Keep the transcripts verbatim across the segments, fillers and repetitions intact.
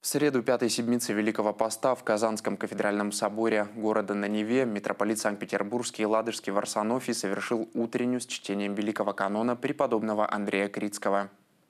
В среду пятой седмицы Великого Поста в Казанском кафедральном соборе города на Неве митрополит Санкт-Петербургский и Ладожский Варсонофий совершил утреннюю с чтением Великого канона преподобного Андрея Критского.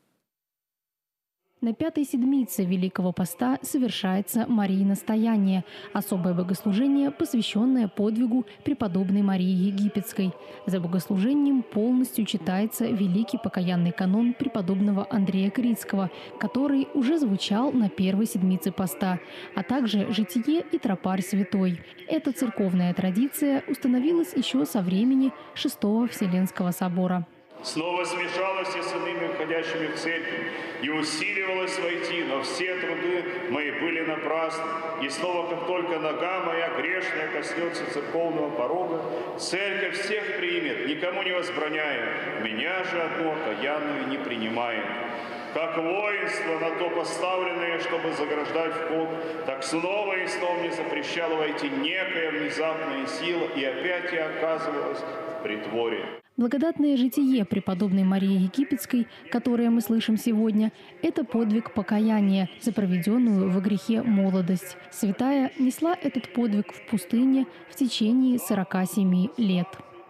На пятой седмице Великого Поста совершается Марии-настояние – особое богослужение, посвященное подвигу преподобной Марии Египетской. За богослужением полностью читается Великий покаянный канон преподобного Андрея Критского, который уже звучал на первой седмице Поста, а также Житие и Тропарь святой. Эта церковная традиция установилась еще со времени Шестого Вселенского собора. Снова смешалась и с иными входящими в церковь, и усиливалась войти, но все труды мои были напрасны. И снова, как только нога моя грешная коснется церковного порога, церковь всех примет, никому не возбраняя, меня же одну окаянную не принимает. Как воинство на то поставленное, чтобы заграждать вход, так снова и снова мне запрещала войти некая внезапная сила, и опять я оказывалась в притворе. Благодатное житие преподобной Марии Египетской, которое мы слышим сегодня, это подвиг покаяния за проведенную во грехе молодость. Святая несла этот подвиг в пустыне в течение сорока семи лет.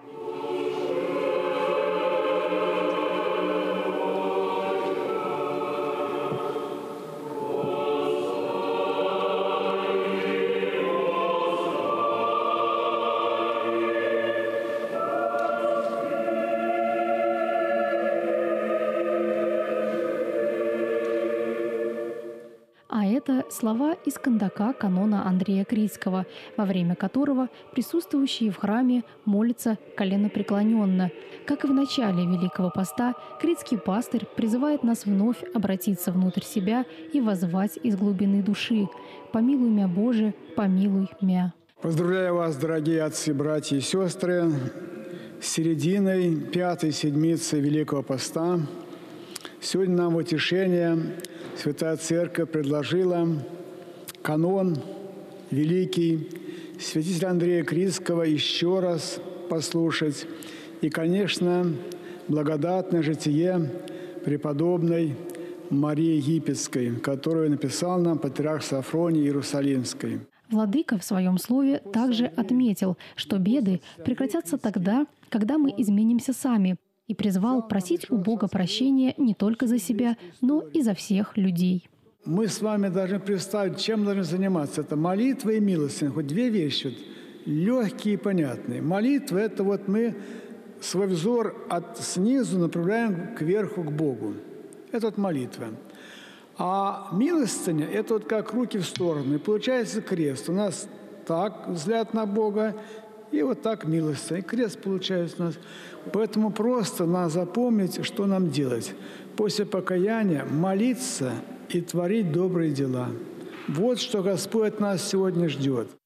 А это слова из кандака канона Андрея Критского, во время которого присутствующие в храме молятся коленопреклоненно. Как и в начале Великого Поста, критский пастырь призывает нас вновь обратиться внутрь себя и воззвать из глубины души: «Помилуй мя, Боже, помилуй мя». Поздравляю вас, дорогие отцы, братья и сестры, с серединой пятой седмицы Великого Поста. Сегодня нам в утешение Святая Церковь предложила канон великий святителя Андрея Критского еще раз послушать. И, конечно, благодатное житие преподобной Марии Египетской, которую написал нам патриарх Сафроний Иерусалимский. Владыка в своем слове также отметил, что беды прекратятся тогда, когда мы изменимся сами, и призвал просить у Бога прощения не только за себя, но и за всех людей. Мы с вами должны представить, чем должны заниматься. Это молитва и милостыня. Хоть две вещи, вот, легкие и понятные. Молитва – это вот мы свой взор от снизу направляем кверху, к Богу. Это вот молитва. А милостыня – это вот как руки в сторону. И получается крест. У нас так взгляд на Бога, и вот так милостыня. И крест получается у нас. Поэтому просто надо запомнить, что нам делать. После покаяния молиться и творить добрые дела. Вот что Господь нас сегодня ждет.